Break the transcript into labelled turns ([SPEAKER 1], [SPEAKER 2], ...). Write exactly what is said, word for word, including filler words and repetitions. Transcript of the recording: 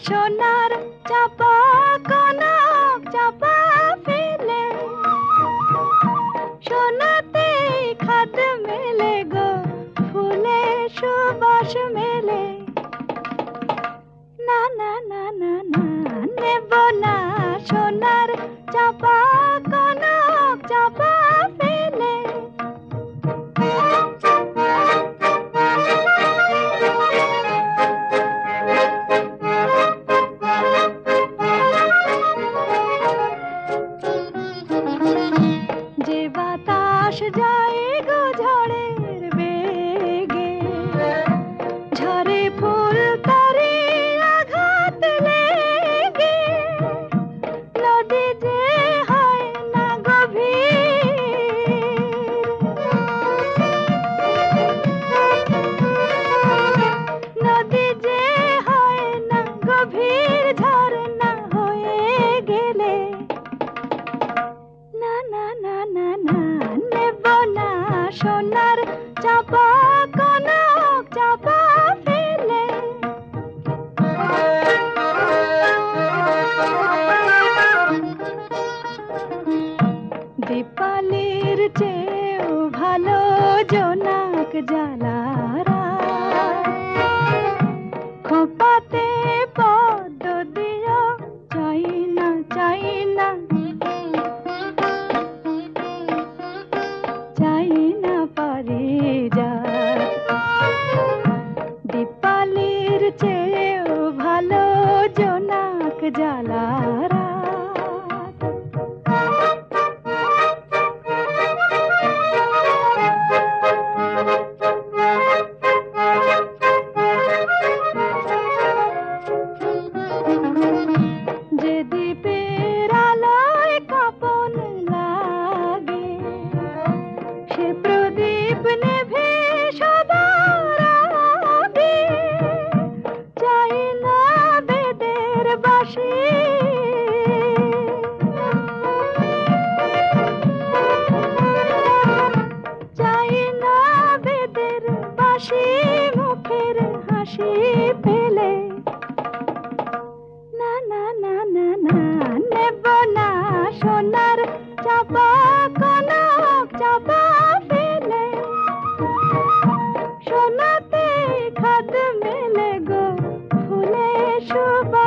[SPEAKER 1] সোনার চাপা কনক চাপা ফেলে সোনাতে খাদ মেলে গো ফুলে সুবাস মেলে না না না না না নেব না সোনার চাপা কনক চাপা ফেলে যে বাতাস যায় গো ঝড়ের বেগে ঝরে ফুল তারে আঘাত লেগে নদী যে হয় না গভীর নদী যে হয় না গভীর ঝরনা হয়ে গেলে না না না না না নেব না সোনার চাপা কনক চাপা ফেলে দীপালির চেয়েও ভালো জোনাক জ্বালারা খোপাতে পদ্ম দিও চাই না চাই না চাই না পারি যা দীপালির চেয়েও ভালো জোনাক জ্বালারা যে দ্বীপের আলোয় কাপন লাগে সে প্রদীপ নেভে সবার আগে চাই না বেদের বাঁশি চাই না বেদের বাঁশি মুখের হাসি পেলে না না না না না নেব না সোনার চাপা কনক চাপা ফেলে সোনাতে খাদ মেলে গো ফুলে সুবাস